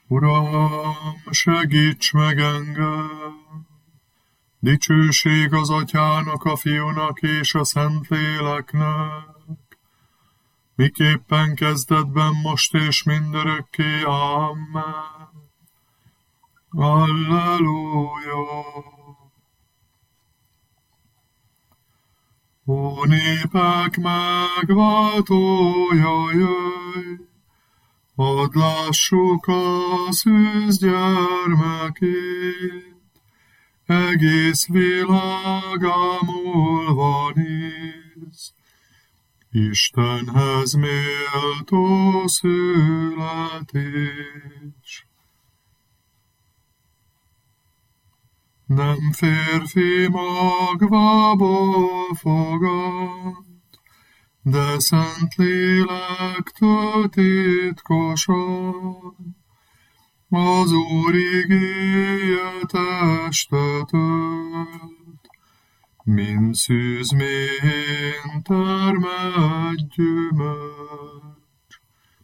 Uram, segíts meg engem! Dicsőség az Atyának, a Fiúnak és a Szentléleknek, miképpen kezdetben, most és mindörökké. Amen. Alleluja! Ó népek megváltója, jöjj! Hadd lássuk a szűz gyermekét, egész világ ámulva néz, Istenhez méltó születés. Nem férfi magvából fogad, de Szentlélektől titkosan, az Úr igéje testet ölt, mint szűz méhén termett gyümölcs.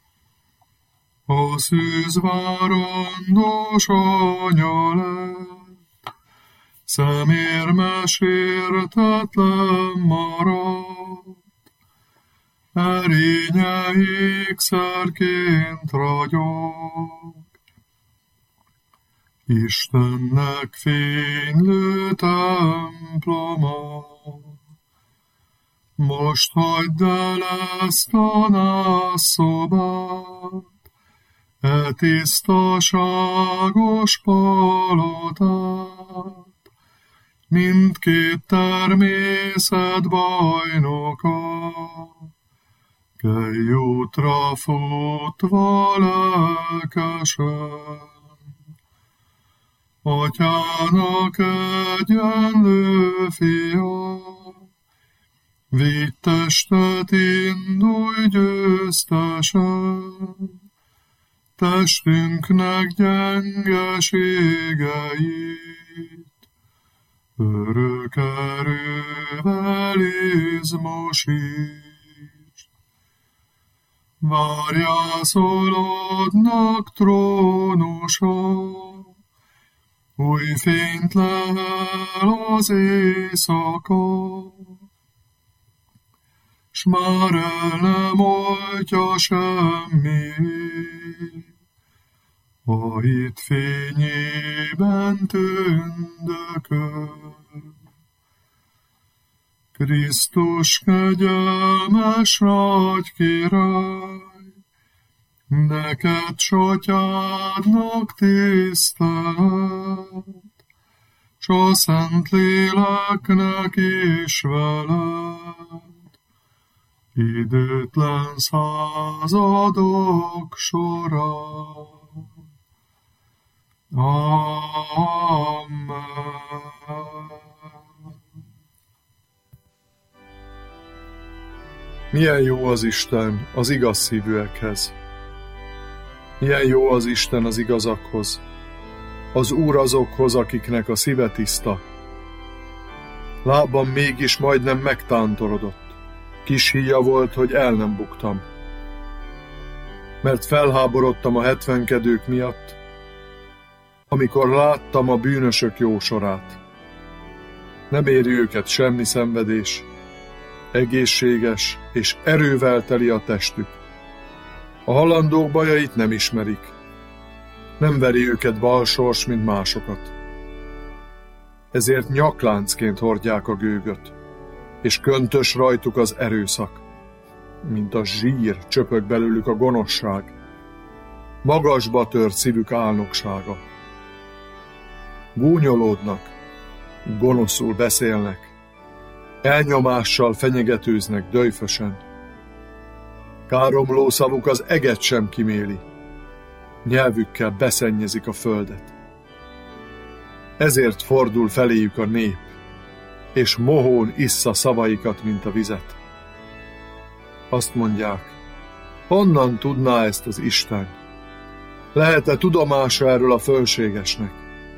A szűz várandós anya lett, szemérmes értetlen maradt, erénye ékszerként ragyog, Istennek fénylő temploma. Most hagyd el ezt a nászszobát, e tisztaságos palotát, mindkét természet bajnoka, kelj útra futva lelkesen. Atyának egyenlő fia, vidd testet, indulj győztesen, testünknek gyengeségeit, örök erővel izmosítsd. Várjászolodnak trónusa, új fényt lehel az éjszaka, s már el nem oltja semmi, a hit fényében tündököl. Krisztus kegyelmes nagy király, neked s Atyádnak tisztelet, s a Szentléleknek is veled, időtlen századok során. Amen. Milyen jó az Isten az igaz szívűekhez. Milyen jó az Isten az igazakhoz, az Úr azokhoz, akiknek a szíve tiszta. Lábam mégis majdnem megtántorodott, kis híja volt, hogy el nem buktam. Mert felháborodtam a hetvenkedők miatt, amikor láttam a bűnösök jó sorát. Nem éri őket semmi szenvedés, egészséges és erővel teli a testük. A halandók bajait nem ismerik, nem veri őket balsors, mint másokat. Ezért nyakláncként hordják a gőgöt, és köntös rajtuk az erőszak, mint a zsír csöpög belőlük a gonoszság, magasba tört szívük álnoksága. Gúnyolódnak, gonoszul beszélnek, elnyomással fenyegetőznek döjfösen. Káromló szavuk az eget sem kiméli, nyelvükkel beszennyezik a földet. Ezért fordul feléjük a nép, és mohón issza szavaikat, mint a vizet. Azt mondják, honnan tudná ezt az Isten? Lehet-e tudomása erről a fölségesnek?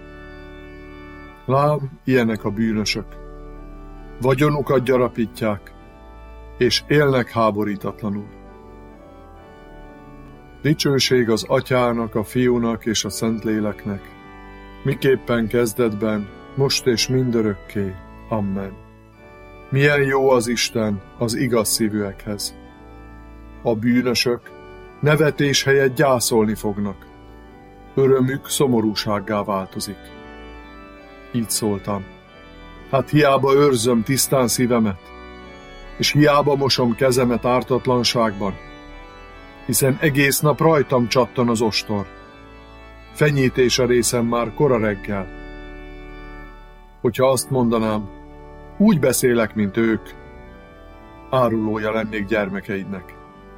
Lám, ilyenek a bűnösök. Vagyonukat gyarapítják, és élnek háborítatlanul. Dicsőség az Atyának, a Fiúnak és a Szentléleknek, miképpen kezdetben, most és mindörökké. Amen. Milyen jó az Isten az igaz szívűekhez. A bűnösök nevetés helyett gyászolni fognak, örömük szomorúsággá változik. Így szóltam. Hát hiába őrzöm tisztán szívemet, és hiába mosom kezemet ártatlanságban, hiszen egész nap rajtam csattan az ostor. Fenyítés a részem már kora reggel. Hogyha azt mondanám, úgy beszélek, mint ők, árulója lennék gyermekeidnek.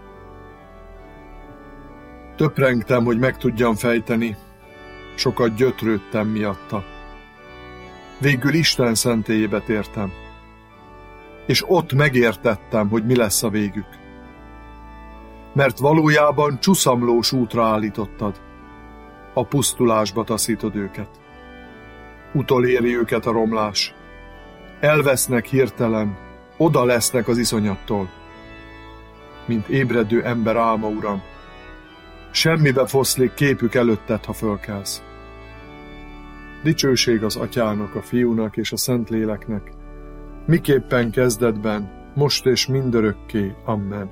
Töprengtem, hogy meg tudjam fejteni, sokat gyötrődtem miatta. Végül Isten szentélyébe tértem, és ott megértettem, hogy mi lesz a végük. Mert valójában csuszamlós útra állítottad, a pusztulásba taszítod őket. Utoléri őket a romlás, elvesznek hirtelen, oda lesznek az iszonyattól, mint ébredő ember álma, Uram. Semmibe foszlik képük előtted, ha fölkelsz. Dicsőség az Atyának, a Fiúnak és a Szentléleknek, miképpen kezdetben, most és mindörökké. Amen.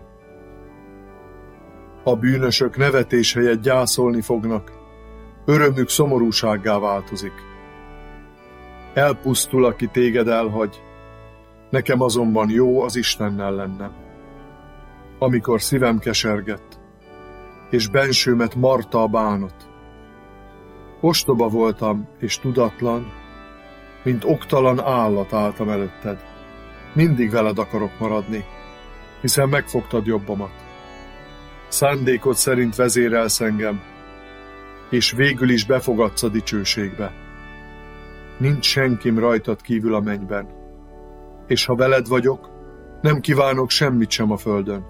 A bűnösök nevetés helyett gyászolni fognak, örömük szomorúsággá változik. Elpusztul, aki téged elhagy, nekem azonban jó az Istennel lennem. Amikor szívem kesergett, és bensőmet marta a bánat. Ostoba voltam, és tudatlan, mint oktalan állat álltam előtted. Mindig veled akarok maradni, hiszen megfogtad jobbamat. Szándékod szerint vezérelsz engem, és végül is befogadsz a dicsőségbe. Nincs senkim rajtad kívül a mennyben, és ha veled vagyok, nem kívánok semmit sem a földön.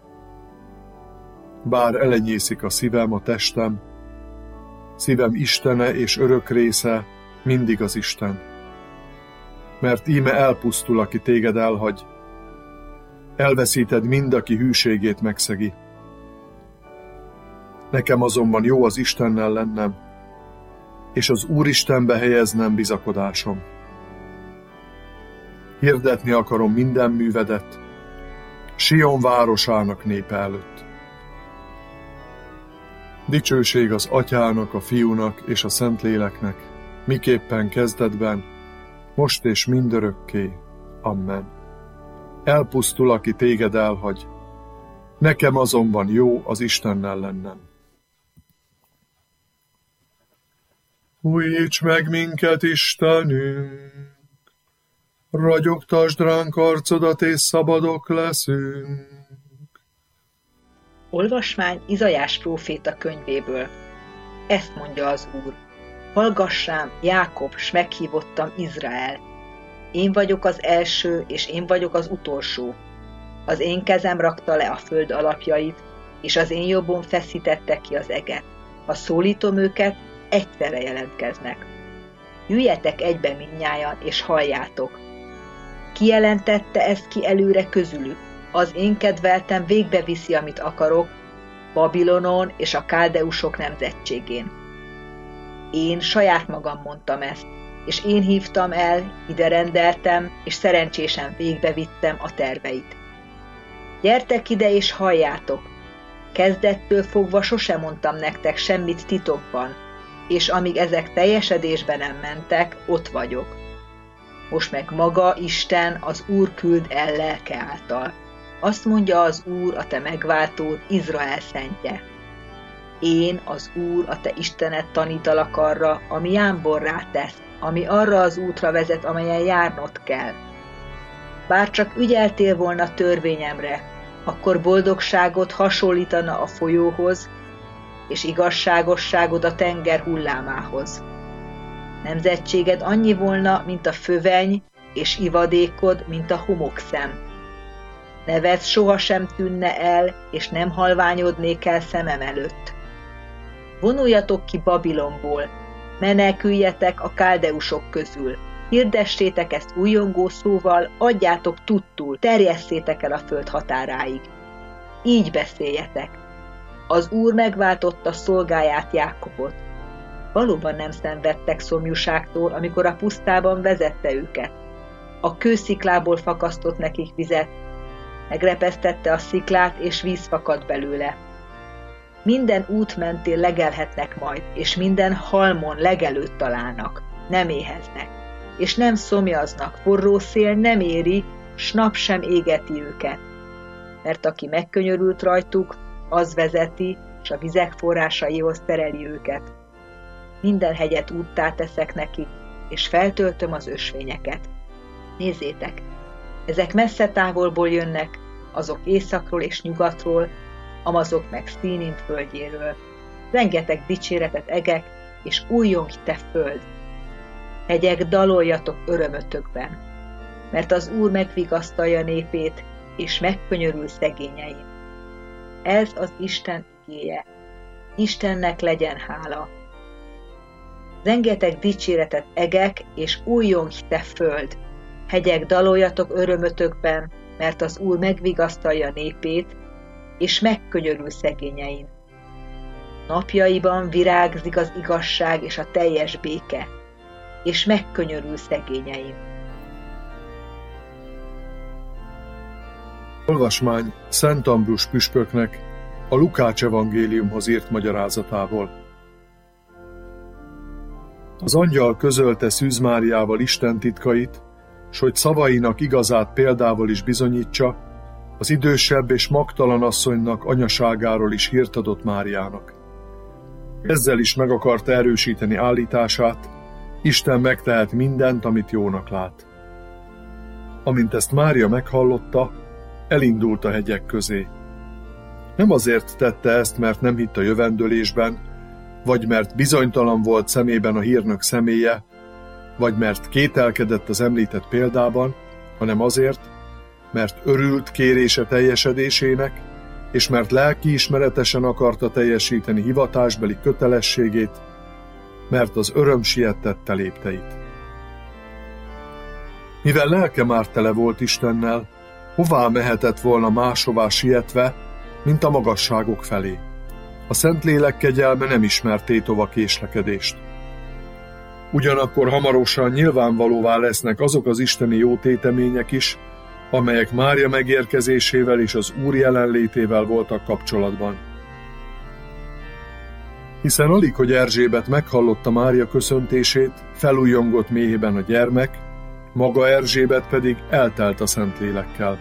Bár elenyészik a szívem, a testem, szívem Istene és örök része mindig az Isten. Mert íme elpusztul, aki téged elhagy, elveszíted mind, aki hűségét megszegi. Nekem azonban jó az Istennel lennem, és az Úristenbe helyeznem bizakodásom. Hirdetni akarom minden művedet, Sion városának népe előtt. Dicsőség az Atyának, a Fiúnak és a Szentléleknek, miképpen kezdetben, most és mindörökké. Amen. Elpusztul, aki téged elhagy, nekem azonban jó az Istennel lennem. Újíts meg minket, Istenünk! Ragyogtasd ránk arcodat, és szabadok leszünk! Olvasmány Izaiás próféta könyvéből. Ezt mondja az Úr: Hallgassám, Jákob, s meghívottam Izrael. Én vagyok az első, és én vagyok az utolsó. Az én kezem rakta le a föld alapjait, és az én jobbom feszítette ki az eget. Ha szólítom őket, egyszerre jelentkeznek. Üljetek egybe mindnyájan, és halljátok. Kijelentette ezt ki előre közülük. Az én kedveltem végbeviszi, amit akarok, Babilonon és a káldeusok nemzetségén. Én saját magam mondtam ezt, és én hívtam el, ide rendeltem, és szerencsésen végbevittem a terveit. Gyertek ide és halljátok! Kezdettől fogva sosem mondtam nektek semmit titokban, és amíg ezek teljesedésbe nem mentek, ott vagyok. Most meg maga Isten, az Úr küld el lelke által. Azt mondja az Úr, a te megváltód, Izrael szentje. Én, az Úr, a te Istened tanítalak arra, ami jámbor rátesz, ami arra az útra vezet, amelyen járnod kell. Bár csak ügyeltél volna törvényemre, akkor boldogságot hasonlítana a folyóhoz, és igazságosságod a tenger hullámához. Nemzetséged annyi volna, mint a föveny, és ivadékod, mint a homokszem. Neved sohasem tűnne el, és nem halványodnék el szemem előtt. Vonuljatok ki Babilonból, meneküljetek a káldeusok közül, hirdessétek ezt újongó szóval, adjátok tudtul, terjesszétek el a föld határáig. Így beszéljetek. Az Úr megváltotta szolgáját, Jákobot. Valóban nem szenvedtek szomjúságtól, amikor a pusztában vezette őket. A kősziklából fakasztott nekik vizet, megrepesztette a sziklát, és víz fakadt belőle. Minden út mentén legelhetnek majd, és minden halmon legelőt találnak. Nem éheznek, és nem szomjaznak, forró szél nem éri, s nap sem égeti őket. Mert aki megkönyörült rajtuk, az vezeti, s a vizek forrásaihoz tereli őket. Minden hegyet úttá teszek nekik, és feltöltöm az ösvényeket. Nézzétek, ezek messze távolból jönnek, azok északról és nyugatról, amazok meg Színim földjéről. Rengeteg dicséretet egek, és újjongj te föld! Hegyek, daloljatok örömötökben, mert az Úr megvigasztalja népét, és megkönyörül szegényein. Ez az Isten igéje. Istennek legyen hála. Rengeteg dicséretet egek, és újjongj te föld! Hegyek, daloljatok örömötökben, mert az Úr megvigasztalja népét, és megkönyörül szegényein. Napjaiban virágzik az igazság és a teljes béke, és megkönyörül szegényein. Olvasmány Szent Ambrus püspöknek a Lukács evangéliumhoz írt magyarázatából. Az angyal közölte Szűz Máriával Isten titkait, s hogy szavainak igazát példával is bizonyítsa, az idősebb és magtalan asszonynak anyaságáról is hírt adott Máriának. Ezzel is meg akarta erősíteni állítását, Isten megtehet mindent, amit jónak lát. Amint ezt Mária meghallotta, elindult a hegyek közé. Nem azért tette ezt, mert nem hitt a jövendőlésben, vagy mert bizonytalan volt szemében a hírnök személye, vagy mert kételkedett az említett példában, hanem azért, mert örült kérése teljesedésének, és mert lelkiismeretesen akarta teljesíteni hivatásbeli kötelességét, mert az öröm sietette lépteit. Mivel lelke már tele volt Istennel, hová mehetett volna máshová sietve, mint a magasságok felé. A Szentlélek kegyelme nem ismert tétova késlekedést. Ugyanakkor hamarosan nyilvánvalóvá lesznek azok az isteni jótétemények is, amelyek Mária megérkezésével és az Úr jelenlétével voltak kapcsolatban. Hiszen alig, hogy Erzsébet meghallotta Mária köszöntését, felújjongott méhében a gyermek, maga Erzsébet pedig eltelt a Szentlélekkel.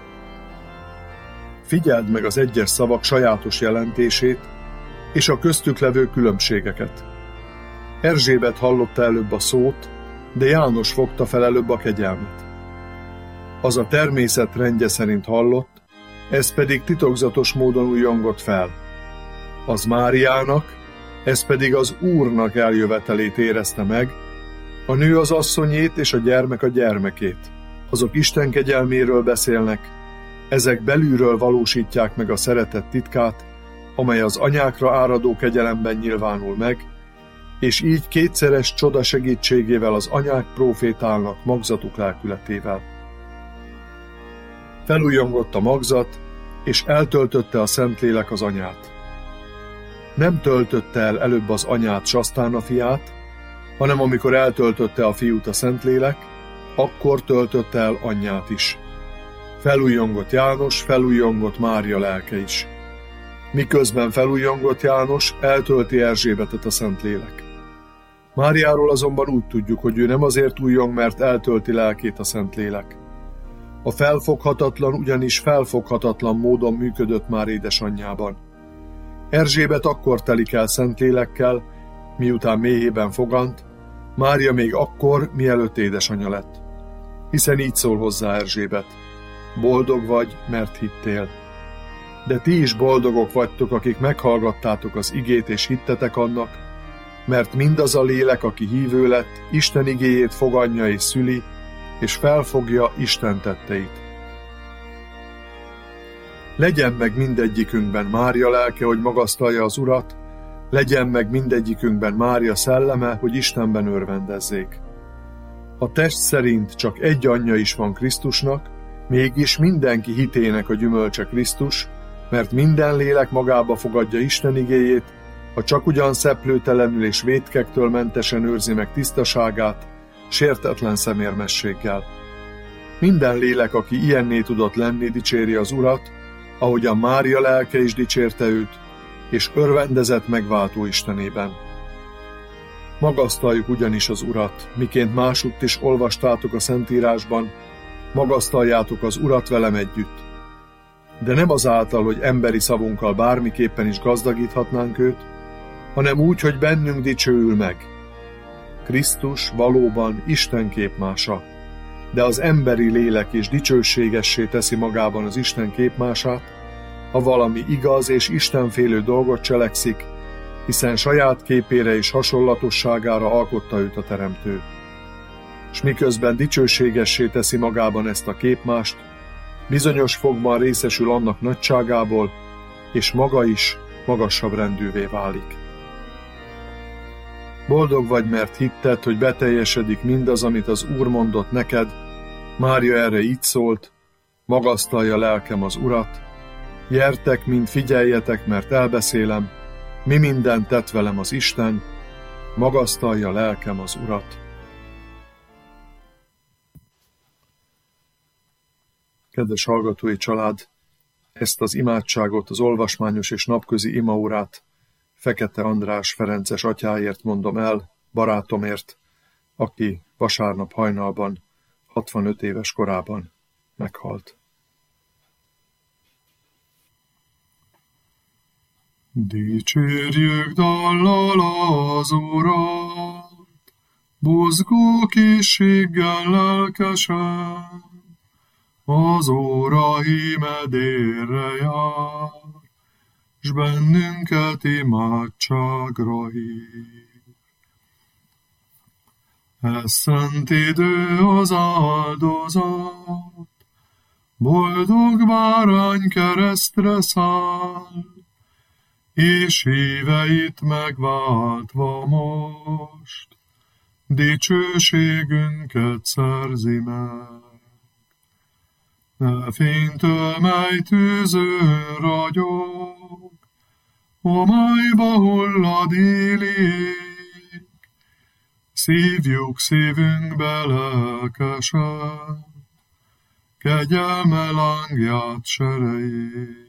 Figyeld meg az egyes szavak sajátos jelentését és a köztük levő különbségeket. Erzsébet hallotta előbb a szót, de János fogta fel előbb a kegyelmet. Az a természet rendje szerint hallott, ez pedig titokzatos módon újjongott fel. Az Máriának, ez pedig az Úrnak eljövetelét érezte meg, a nő az asszonyét és a gyermek a gyermekét. Azok Isten kegyelméről beszélnek, ezek belülről valósítják meg a szeretet titkát, amely az anyákra áradó kegyelemben nyilvánul meg, és így kétszeres csoda segítségével az anyák prófétálnak magzatuk lelkületével. Felújjongott a magzat, és eltöltötte a Szentlélek az anyát. Nem töltötte el előbb az anyát s aztán a fiát, hanem amikor eltöltötte a fiút a Szentlélek, akkor töltötte el anyját is. Felújjongott János, felújjongott Mária lelke is. Miközben felújjongott János, eltölti Erzsébetet a Szentlélek. Máriáról azonban úgy tudjuk, hogy ő nem azért újjong, mert eltölti lelkét a Szentlélek. A felfoghatatlan ugyanis felfoghatatlan módon működött már édesanyjában. Erzsébet akkor telik el Szentlélekkel, miután méhében fogant, Mária még akkor, mielőtt édesanyja lett. Hiszen így szól hozzá Erzsébet: boldog vagy, mert hittél. De ti is boldogok vagytok, akik meghallgattátok az igét és hittetek annak, mert mindaz a lélek, aki hívő lett, Isten igéjét fogadja és szüli, és felfogja Isten tetteit. Legyen meg mindegyikünkben Mária lelke, hogy magasztalja az Urat, legyen meg mindegyikünkben Mária szelleme, hogy Istenben örvendezzék. A test szerint csak egy anyja is van Krisztusnak, mégis mindenki hitének a gyümölcse Krisztus, mert minden lélek magába fogadja Isten igéjét, ha csak ugyan szeplőtelenül és vétkektől mentesen őrzi meg tisztaságát, sértetlen szemérmességgel. Minden lélek, aki ilyenné tudott lenni, dicséri az Urat, ahogyan Mária lelke is dicsérte őt, és örvendezett megváltó Istenében. Magasztaljuk ugyanis az Urat, miként másutt is olvastátok a Szentírásban, magasztaljátok az Urat velem együtt. De nem azáltal, hogy emberi szavunkkal bármiképpen is gazdagíthatnánk őt, hanem úgy, hogy bennünk dicsőül meg. Krisztus valóban Isten képmása, de az emberi lélek is dicsőségessé teszi magában az Isten képmását, ha valami igaz és istenfélő dolgot cselekszik, hiszen saját képére és hasonlatosságára alkotta őt a Teremtő. S miközben dicsőségessé teszi magában ezt a képmást, bizonyos fogban részesül annak nagyságából, és maga is magasabb rendűvé válik. Boldog vagy, mert hitted, hogy beteljesedik mindaz, amit az Úr mondott neked. Mária erre így szólt: magasztalja lelkem az Urat, gyertek, mind figyeljetek, mert elbeszélem, mi mindent tett velem az Isten, magasztalja lelkem az Urat. Kedves hallgatói család, ezt az imádságot, az olvasmányos és napközi imaórát Fekete András ferences atyáért mondom el, barátomért, aki vasárnap hajnalban, 65 éves korában meghalt. Dicsérjük dallal az Urat, buzgó készséggel lelkesen, az óra íme délre jár, s bennünket imádságra hív. Ez szent idő az áldozat, boldog bárány keresztre száll, és híveit megváltva most, dicsőségünket szerzi meg. Ne fénytől, mely tűzön ragyog, homályba hullad élik, szívjuk szívünkbe lelkesen, kegyelme lángját serejét.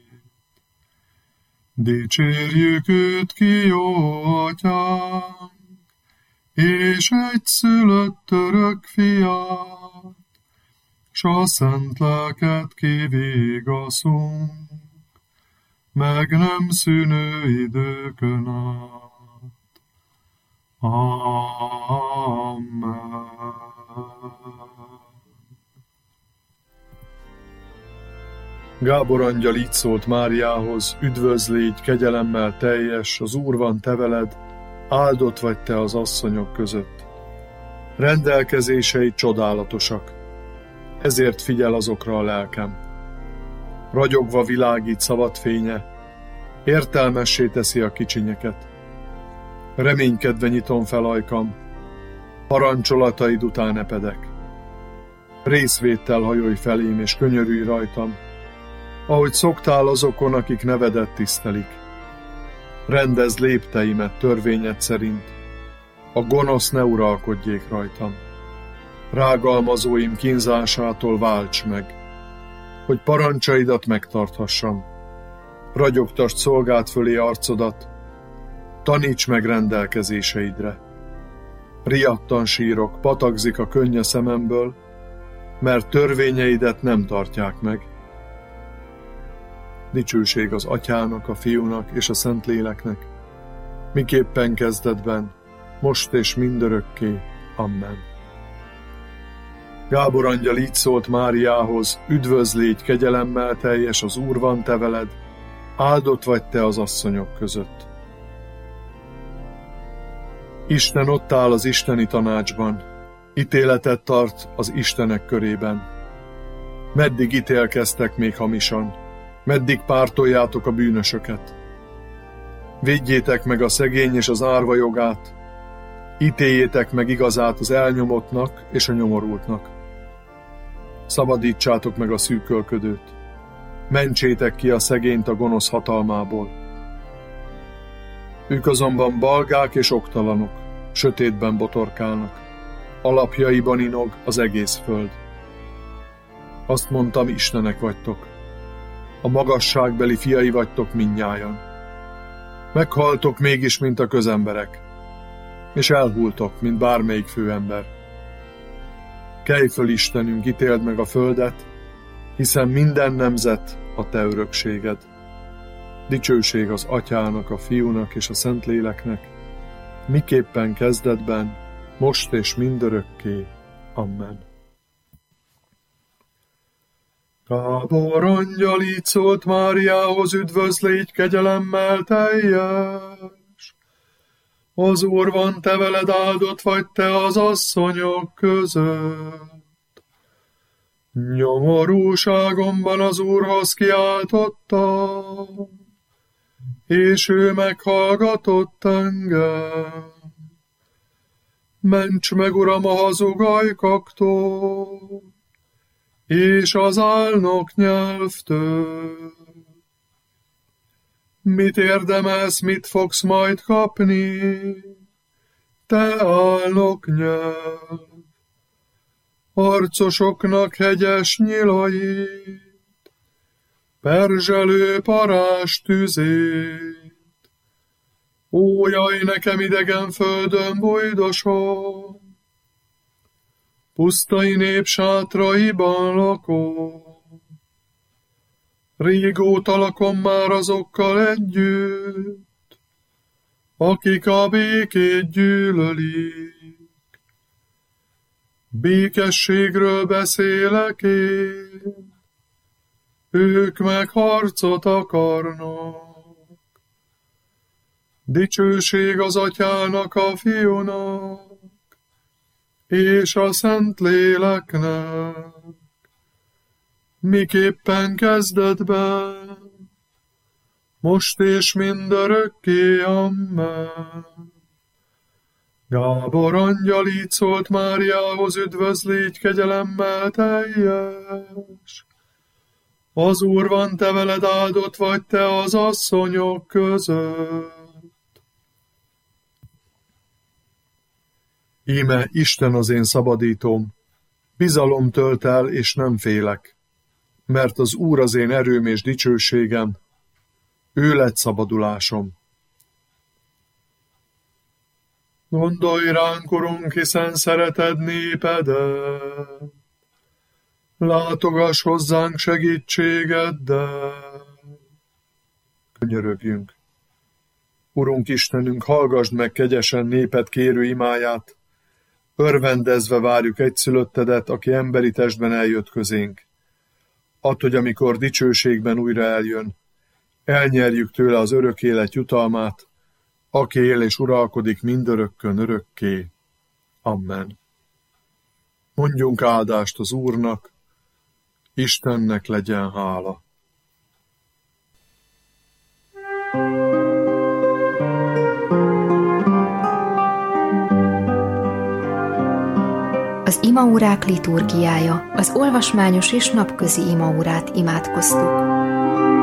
Dicsérjük őt ki, jó atyánk, és egyszülött örök fiát, s a szent lelket kivigaszunk, meg nem szűnő időkön át. Amen. Gábor angyal így szólt Máriához: üdvözl, légy kegyelemmel teljes, az Úr van te veled, áldott vagy te az asszonyok között. Rendelkezései csodálatosak, ezért figyel azokra a lelkem. Ragyogva világít szavad fénye, értelmessé teszi a kicsinyeket. Reménykedve nyitom fel ajkam, parancsolataid után epedek. Részvéttel hajolj felém, és könyörülj rajtam, ahogy szoktál azokon, akik nevedet tisztelik. Rendezd lépteimet törvényed szerint, a gonosz ne uralkodjék rajtam. Rágalmazóim kínzásától válts meg, hogy parancsaidat megtarthassam. Ragyogtasd szolgád fölé arcodat, taníts meg rendelkezéseidre. Riadtan sírok, patakzik a könny a szememből, mert törvényeidet nem tartják meg. Dicsőség az Atyának, a Fiúnak és a Szentléleknek, miképpen kezdetben, most és mindörökké. Amen. Gábor angyal így szólt Máriához: üdvözl, légy kegyelemmel teljes, az Úr van te veled, áldott vagy te az asszonyok között. Isten ott áll az isteni tanácsban, ítéletet tart az istenek körében. Meddig ítélkeztek még hamisan? Meddig pártoljátok a bűnösöket? Védjétek meg a szegény és az árva jogát, ítéljétek meg igazát az elnyomottnak és a nyomorultnak. Szabadítsátok meg a szűkölködőt, mentsétek ki a szegényt a gonosz hatalmából. Ők azonban balgák és oktalanok, sötétben botorkálnak, alapjaiban inog az egész föld. Azt mondtam, istenek vagytok, a magasságbeli fiai vagytok mindnyájan. Meghaltok mégis, mint a közemberek, és elhultok, mint bármelyik főember. Kelj föl, Istenünk, ítéld meg a földet, hiszen minden nemzet a te örökséged. Dicsőség az Atyának, a Fiúnak és a Szentléleknek, miképpen kezdetben, most és mindörökké. Amen. Gábor angyal így szólt Máriához, üdvözl, légy kegyelemmel teljes. Az Úr van, te veled, áldott vagy te az asszonyok között. Nyomorúságomban az Úrhoz kiáltottam, és ő meghallgatott engem. Ments meg, Uram, a hazug ajkaktól, és az álnok nyelvtől. Mit érdemelsz, mit fogsz majd kapni, te álnok nyelv? Harcosoknak hegyes nyilait, perzselő parázs tüzét. Ó, jaj, nekem idegen földön bujdosom, pusztai nép sátraiban lakom. Régóta lakom már azokkal együtt, akik a békét gyűlölik. Békességről beszélek én, ők meg harcot akarnak. Dicsőség az Atyának, a Fiúnak, és a Szentléleknek, miképpen kezdetben, most és mindörökké. Amen. Gábor angyal így szólt Máriához, üdvözl, légy kegyelemmel teljes. Az Úr van, te veled, áldott vagy te az asszonyok között. Íme Isten az én szabadítóm, bizalom tölt el, és nem félek, mert az Úr az én erőm és dicsőségem, ő lett szabadulásom. Gondolj ránk, Urunk, hiszen szereted népedet, látogass hozzánk segítségeddel. Könyörögjünk. Urunk Istenünk, hallgasd meg kegyesen néped kérő imáját, örvendezve várjuk egyszülöttedet, aki emberi testben eljött közénk. Add, hogy amikor dicsőségben újra eljön, elnyerjük tőle az örök élet jutalmát, aki él és uralkodik mindörökkön örökké. Amen. Mondjunk áldást az Úrnak, Istennek legyen hála. Az imaórák liturgiája, az olvasmányos és napközi imaórát imádkoztuk.